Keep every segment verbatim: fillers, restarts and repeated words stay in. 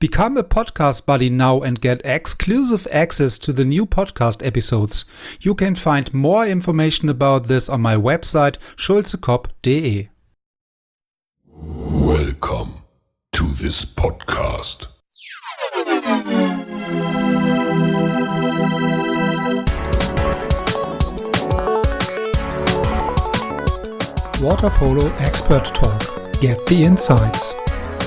Become a podcast buddy now and get exclusive access to the new podcast episodes. You can find more information about this on my website schulzekop dot de. Welcome to this podcast. Water Polo Expert Talk. Get the insights.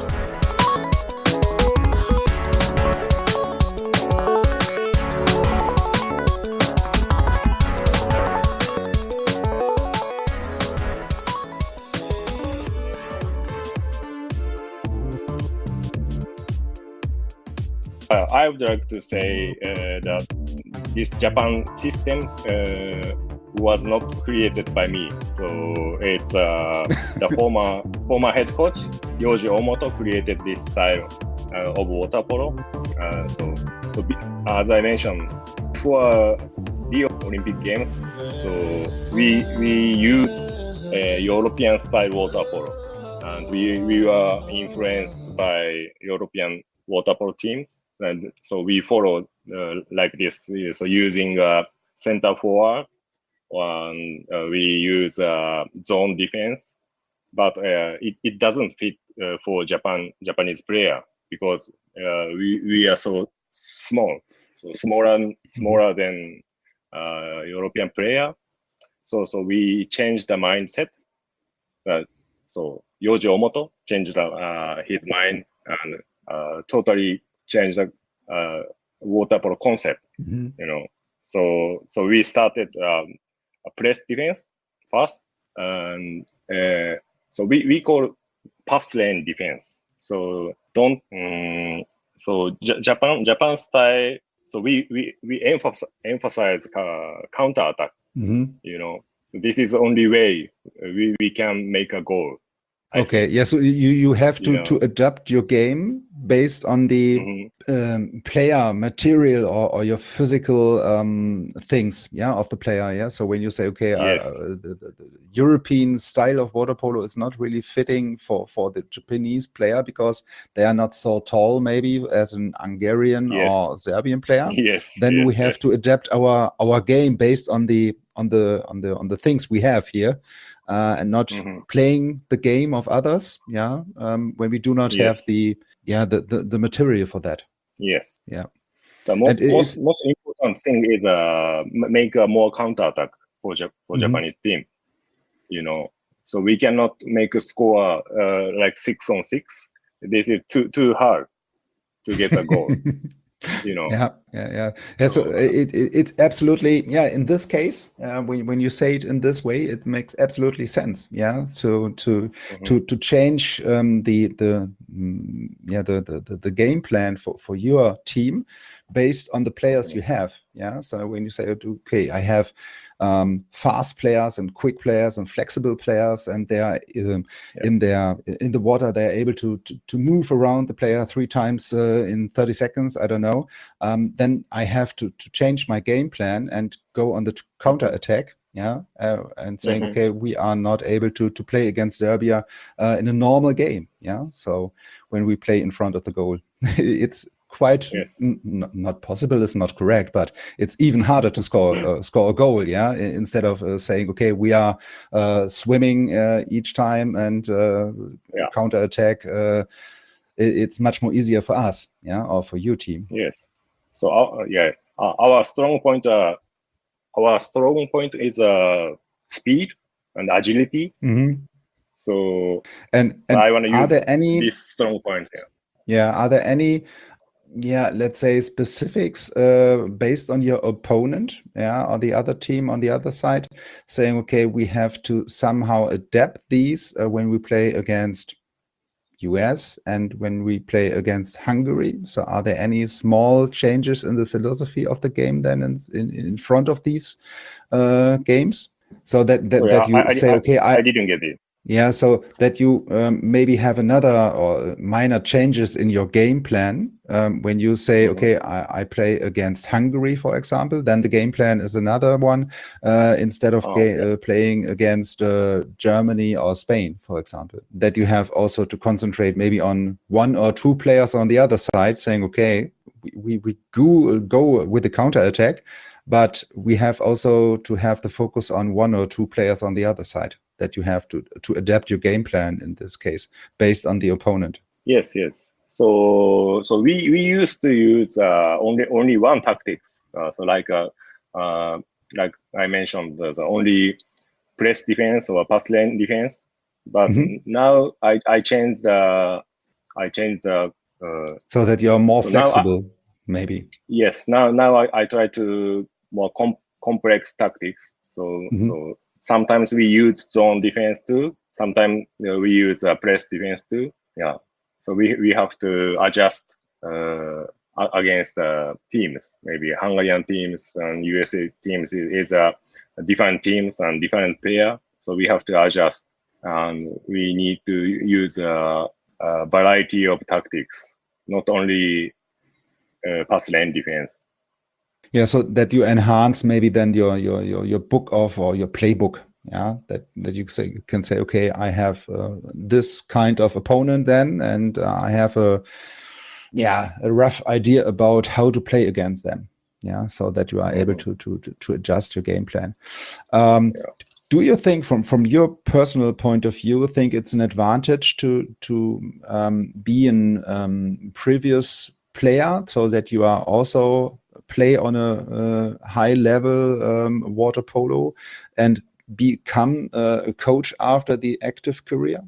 Uh, I would like to say uh, that this Japan system uh, was not created by me. So it's uh, the former former head coach Yoji Omoto created this style uh, of water polo. Uh, so so be, as I mentioned for Rio Olympic Games, so we we use uh, European style water polo, and we we were influenced by European water polo teams. And so we follow uh, like this. So using uh, center forward, and uh, we use uh, zone defense, but uh, it, it doesn't fit uh, for Japan Japanese player because uh, we we are so small, so smaller smaller than uh, European player. So so we changed the mindset. Uh, so Yoji Omoto changed uh, his mind and uh, totally change the uh, water polo concept, mm-hmm. you know. So so we started um, a press defense first, and uh, so we, we call pass lane defense. So don't um, so J- Japan Japan style. So we we we emphasize emphasize uh, counter attack. Mm-hmm. You know, so this is the only way we, we can make a goal. Okay, yeah, so you, you have to, you know, to adapt your game based on the mm-hmm. um, player material or, or your physical um, things, yeah, of the player, yeah? So when you say, okay, yes. uh, the, the, the European style of water polo is not really fitting for, for the Japanese player because they are not so tall maybe as an Hungarian yes. or Serbian player, yes. then yes. we have yes. to adapt our, our game based on the on the on the on the things we have here. Uh, and not mm-hmm. playing the game of others, yeah. Um, when we do not yes. have the, yeah, the, the the material for that. Yes. Yeah. So most most, most important thing is uh make a more counter attack for ja- for mm-hmm. Japanese team. You know, so we cannot make a score uh, like six on six. This is too too hard to get a goal. You know. Yeah, yeah, yeah. yeah so it, it it's absolutely, yeah. In this case, uh, when when you say it in this way, it makes absolutely sense. Yeah. So to mm-hmm. to to change um, the the mm, yeah the, the the game plan for for your team based on the players mm-hmm. you have. Yeah. So when you say, okay, I have um, fast players and quick players and flexible players, and they are um, yeah. in their in the water, they are able to to, to move around the player three times uh, in thirty seconds. I don't know. Um, then I have to to change my game plan and go on the t- counter attack. Yeah, uh, and saying, mm-hmm. okay, we are not able to to play against Serbia uh, in a normal game. Yeah, so when we play in front of the goal, it's quite yes. n- n- not possible. It's not correct, but it's even harder to score uh, score a goal. Yeah, I- instead of uh, saying, okay, we are uh, swimming uh, each time and uh, yeah. counter attack. Uh, it, it's much more easier for us. Yeah, or for your team. Yes. So our, yeah, uh, our strong point. Uh, our strong point is uh, speed and agility. Mm-hmm. So and, so and I want to use there any, this strong point here. Yeah. Are there any? Yeah, let's say specifics uh, based on your opponent, yeah, or the other team on the other side, saying, okay, we have to somehow adapt these uh, when we play against U S and when we play against Hungary. So are there any small changes in the philosophy of the game then in, in, in front of these uh, games? So that, that, Sorry, that you I, say, I, okay, I, I didn't get it. Yeah, so that you um, maybe have another or minor changes in your game plan. Um, when you say, Mhm. okay, I, I play against Hungary, for example, then the game plan is another one uh, instead of Oh, ga- okay. uh, playing against uh, Germany or Spain, for example. That you have also to concentrate maybe on one or two players on the other side, saying, okay, we, we, we go, go with the counter attack, but we have also to have the focus on one or two players on the other side, that you have to to adapt your game plan in this case based on the opponent. Yes, yes. So so we we used to use uh, only only one tactics. Uh, so like uh, uh, like I mentioned, the, the only press defense or pass lane defense. But Mhm. now I I changed the I changed the uh, So that you're more so now I, flexible, maybe. yes, now now I, I try to more com- complex tactics. So Mhm. so sometimes we use zone defense too. Sometimes you know, we use uh, press defense too. Yeah. So we we have to adjust uh, a- against uh, teams. Maybe Hungarian teams and U S A teams is, is a different teams and different player. So we have to adjust, and we need to use a, a variety of tactics, not only uh, pass lane defense. Yeah, so that you enhance maybe then your your your your book of or your playbook. Yeah, that that you say can say, okay, I have uh, this kind of opponent then, and uh, I have a yeah a rough idea about how to play against them. Yeah, so that you are able Mhm. to to to, to adjust your game plan. Um, Yeah. do you think, from from your personal point of view, think it's an advantage to to um, be an um, previous player, so that you are also play on a, a high level um, water polo and become uh, a coach after the active career?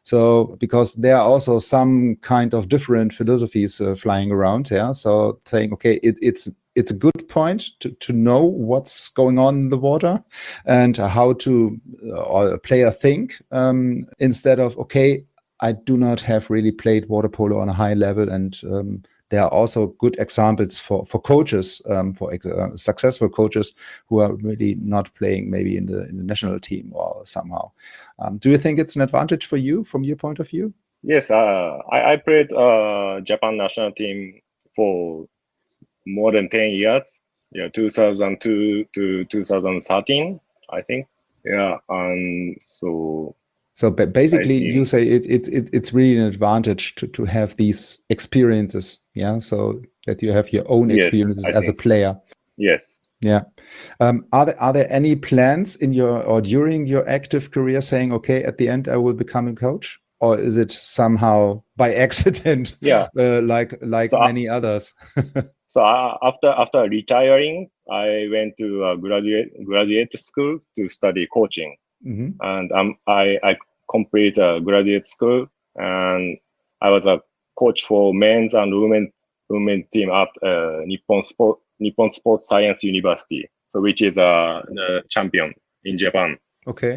So because there are also some kind of different philosophies uh, flying around, yeah. So saying, okay, it, it's it's a good point to, to know what's going on in the water and how to uh, or a player think, um, instead of, okay, I do not have really played water polo on a high level, and um, there are also good examples for for coaches, um, for ex- uh, successful coaches who are really not playing maybe in the in the national team or somehow. Um, do you think it's an advantage for you from your point of view? Yes, uh, I, I played uh, Japan national team for more than ten years. Yeah, two thousand two to two thousand thirteen, I think. Yeah, and so So ba- I basically, you think say it, it, it it's really an advantage to, to have these experiences, yeah. So that you have your own yes, experiences I as a think so. player. Yes. Yeah. Um, are there are there any plans in your or during your active career saying, okay, at the end I will become a coach, or is it somehow by accident, Yeah. uh, like like So uh, many others? so uh, after after retiring, I went to a graduate graduate school to study coaching, Mhm. and um, I I complete a graduate school, and I was a coach for men's and women's women's team at uh, Nippon Sport Nippon Sports Science University, so which is uh, the champion in Japan. Okay.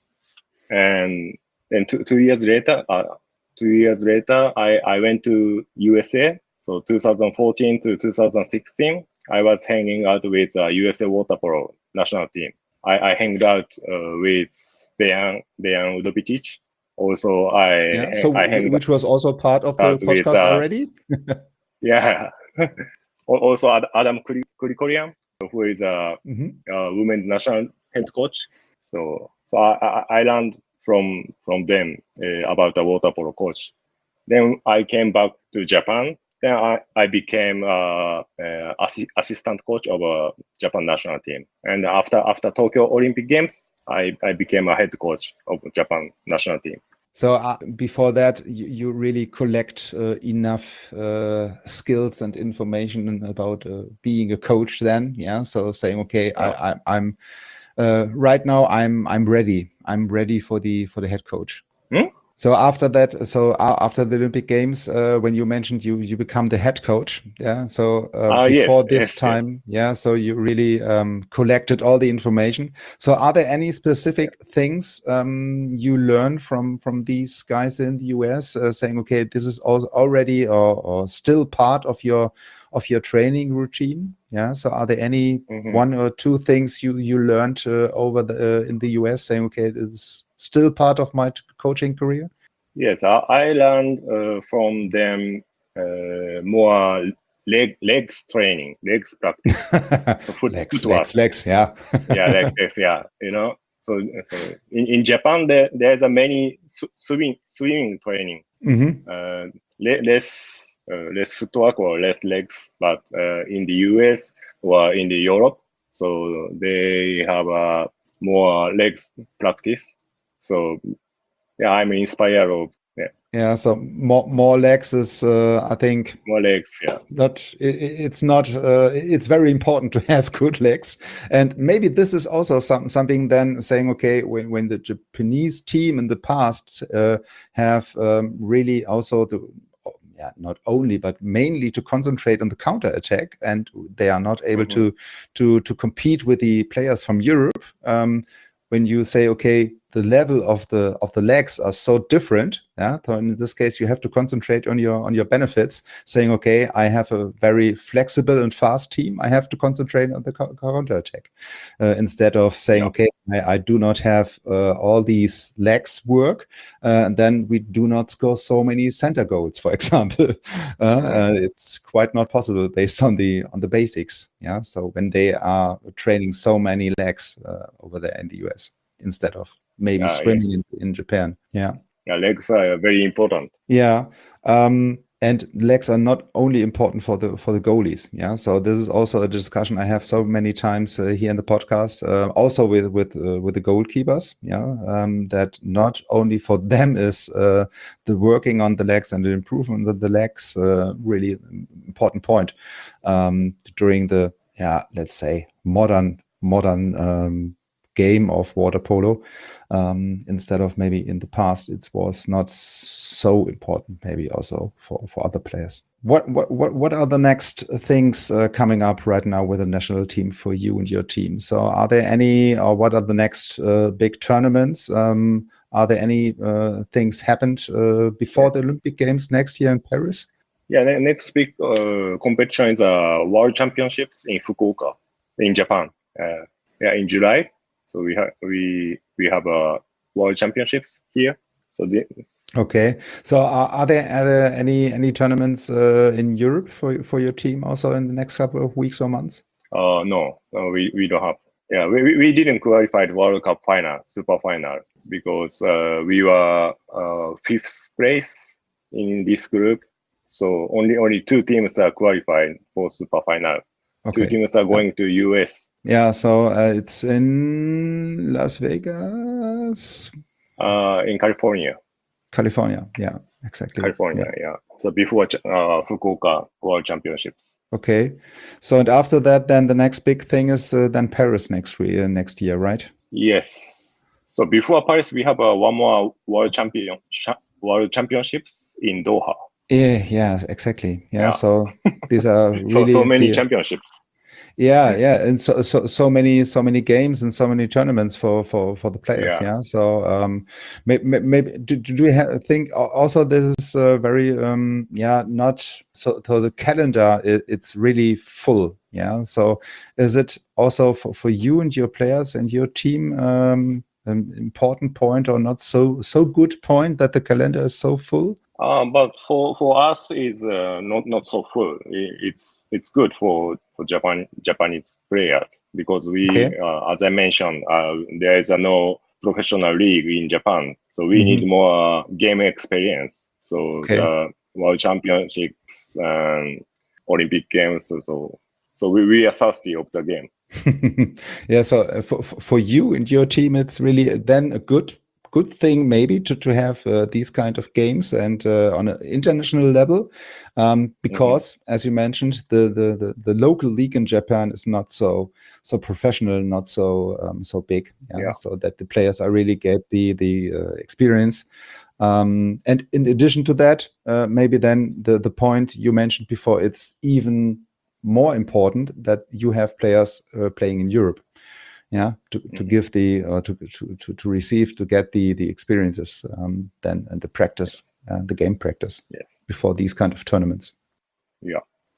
And then two, two years later, uh, two years later, I, I went to U S A. So two thousand fourteen to two thousand sixteen, I was hanging out with uh, U S A water polo national team. I, I hanged out uh, with Dejan Dejan Udovičić. Also, I Yeah. So I w- hanged which was also part of the out with podcast uh, already. yeah, also Ad- Adam Kuri- Kurikorian, who is a, Mhm. a women's national head coach. So so I, I, I learned from from them uh, about the water polo coach. Then I came back to Japan. Then I, I became uh, uh, assi- assistant coach of a Japan national team. And after after Tokyo Olympic Games, I, I became a head coach of Japan national team. So uh, before that, you, you really collect uh, enough uh, skills and information about uh, being a coach. Then, yeah. So saying, okay, Uh, I, I, I'm uh, right now. I'm I'm ready. I'm ready for the for the head coach. hmm? So after that, so uh, after the Olympic Games, uh, when you mentioned you you become the head coach, yeah. So uh, uh, yes, before this yes, yes. time, yeah. So you really um, collected all the information. So are there any specific things um, you learned from from these guys in the U S, uh, saying, okay, this is also already or, or still part of your of your training routine? Yeah. So are there any Mhm. one or two things you you learned uh, over the uh, in the U S saying, okay, this is still part of my t- coaching career? Yes, I, I learned uh, from them uh, more leg legs training, legs practice. So foot legs, footwork. legs, legs. Yeah. Yeah, legs, legs. Yeah, you know. So so in, in Japan there there's a many sw- swimming swimming training. hmm Uh, le- less uh, less footwork or less legs, but uh, in the U S or in the Europe, so they have a more legs practice. So yeah, I'm inspired of yeah, Yeah. So more more legs is, uh, I think, more legs. Yeah. not it, it's not uh, it's very important to have good legs, and maybe this is also some, something then saying, okay, when, when the Japanese team in the past uh, have um, really also the yeah, not only but mainly to concentrate on the counter attack, and they are not able Mhm. to to to compete with the players from Europe. Um, when you say, okay, the level of the of the legs are so different, yeah, so in this case you have to concentrate on your on your benefits, saying, okay, I have a very flexible and fast team, I have to concentrate on the co- counter attack, uh, instead of saying, Yeah. okay, I, I do not have uh, all these legs work, uh, and then we do not score so many center goals, for example. uh, uh, it's quite not possible based on the on the basics. Yeah, so when they are training so many legs uh, over there in the U S instead of maybe Yeah, yeah. swimming in, in Japan. Yeah. Yeah, legs are very important. Yeah. Um, and legs are not only important for the for the goalies. Yeah. So this is also a discussion I have so many times uh, here in the podcast, uh, also with with uh, with the goalkeepers. Yeah. Um, that not only for them is uh, the working on the legs and the improvement of the legs uh, really important point um, during the yeah, let's say modern modern um, game of water polo, um, instead of maybe in the past it was not so important, maybe also for, for other players. What what what what are the next things uh, coming up right now with the national team for you and your team? So are there any, or what are the next uh, big tournaments? Um, are there any uh, things happened uh, before the Olympic Games next year in Paris? Yeah, the next big uh, competition is uh, World Championships in Fukuoka, in Japan. Uh, yeah, in July. So we have we we have uh, World Championships here. So the, Okay, so are, are there are there any any tournaments uh, in Europe for for your team also in the next couple of weeks or months? uh, no, no, we, we don't have. Yeah, we, we- we didn't qualify the World Cup final, super final, because uh, we were uh, fifth place in this group. So only only two teams are qualified for super final. Two Okay. teams are going to U S. Yeah, so uh, it's in Las Vegas, Uh, in California. California. Yeah, exactly. California, Yeah. yeah. So before ch- uh, Fukuoka World Championships. Okay. So and after that, then the next big thing is uh, then Paris next year, next year, right? Yes. So before Paris, we have uh, one more World Champion cha- World Championships in Doha. Yeah, yeah, exactly. Yeah. Yeah. So these are So so really many the championships. yeah, yeah, and so so so many so many games and so many tournaments for for for the players. Yeah. Yeah. So um, maybe, maybe do, do we ha- think al- also this is uh, very um yeah not so so the calendar it, it's really full. Yeah. So is it also for for you and your players and your team um an important point or not so so good point that the calendar is so full? Um, but for, for us, is uh, not not so full. I- It's it's good for, for Japan Japanese players because we, Okay. uh, as I mentioned, uh, there is a no professional league in Japan, so we need Mhm. more game experience. So Okay. the World Championships and Olympic Games, so so, so we, we are thirsty of the game. Yeah, so uh, for for for you and your team, it's really then a good good thing maybe to to have uh, these kind of games and uh, on an international level, um, because as you mentioned, the, the the the local league in Japan is not so so professional, not so um, so big. Yeah, Yeah. so that the players are really get the the uh, experience. Um, and in addition to that, uh, maybe then the the point you mentioned before, it's even more important that you have players uh, playing in Europe, yeah, to, to Mhm. give the uh, to, to to to receive to get the the experiences um, then and the practice, uh, the game practice Yes. before these kind of tournaments. Yeah.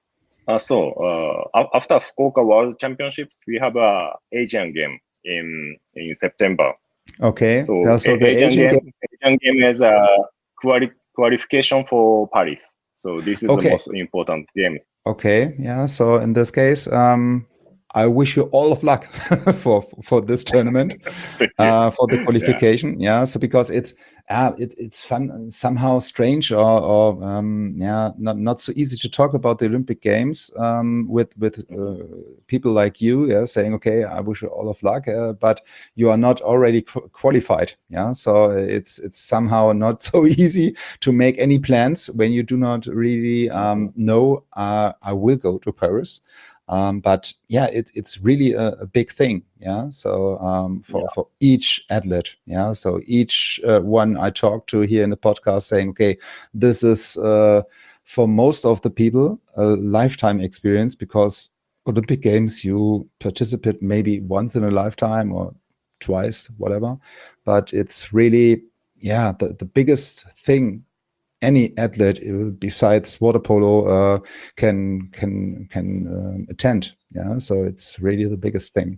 Uh, so uh, a- after Fukuoka World Championships, we have a Asian game in in September. Okay. So, Uh, so a- the Asian, Asian game, game. Asian game is a quali- qualification for Paris. So this is Okay. the most important games. Okay. Yeah. So in this case, um, I wish you all of luck for for this tournament, uh, for the qualification. Yeah. yeah. So because it's uh, it, it's fun, somehow strange or, or um, yeah, not not so easy to talk about the Olympic Games um, with with uh, people like you. Yeah, saying okay, I wish you all of luck, uh, but you are not already qu- qualified. Yeah. So it's it's somehow not so easy to make any plans when you do not really um, know. Uh, I will go to Paris. Um, but yeah, it, it's really a, a big thing. Yeah. So um, for, Yeah. for each athlete. Yeah. So each uh, one I talk to here in the podcast saying, okay, this is uh, for most of the people a lifetime experience because Olympic Games, you participate maybe once in a lifetime or twice, whatever. But it's really, yeah, the, the biggest thing any athlete uh, besides water polo uh, can can can uh, attend. Yeah, so it's really the biggest thing.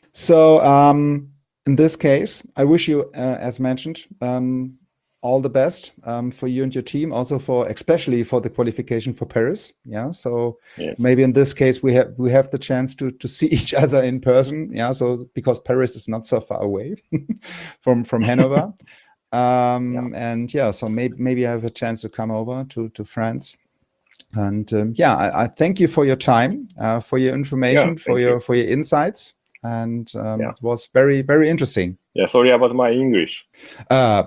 So um, in this case, I wish you, uh, as mentioned, um, all the best um, for you and your team. Also for especially for the qualification for Paris. Yeah, so Yes. maybe in this case we have we have the chance to to see each other in person. Yeah, so because Paris is not so far away from from Hanover. Um, Yeah. and yeah, so maybe maybe I have a chance to come over to to France. And um, yeah, I, I thank you for your time, uh, for your information, Yeah, for thank your you. for your insights, and um, Yeah. it was very very interesting. Yeah. Sorry about my English. Uh,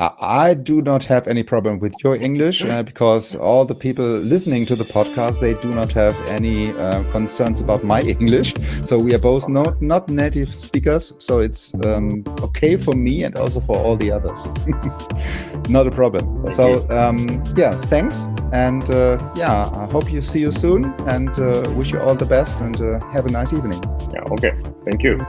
I I do not have any problem with your English uh, because all the people listening to the podcast, they do not have any uh, concerns about my English. So we are both not not native speakers, so it's um, okay for me and also for all the others. Not a problem. Thank So you. um, yeah, thanks, and uh, yeah, I hope you see you soon, and uh, wish you all the best, and uh, have a nice evening. Yeah. Okay. Thank you.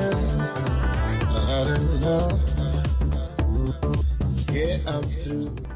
Yeah, I'm through.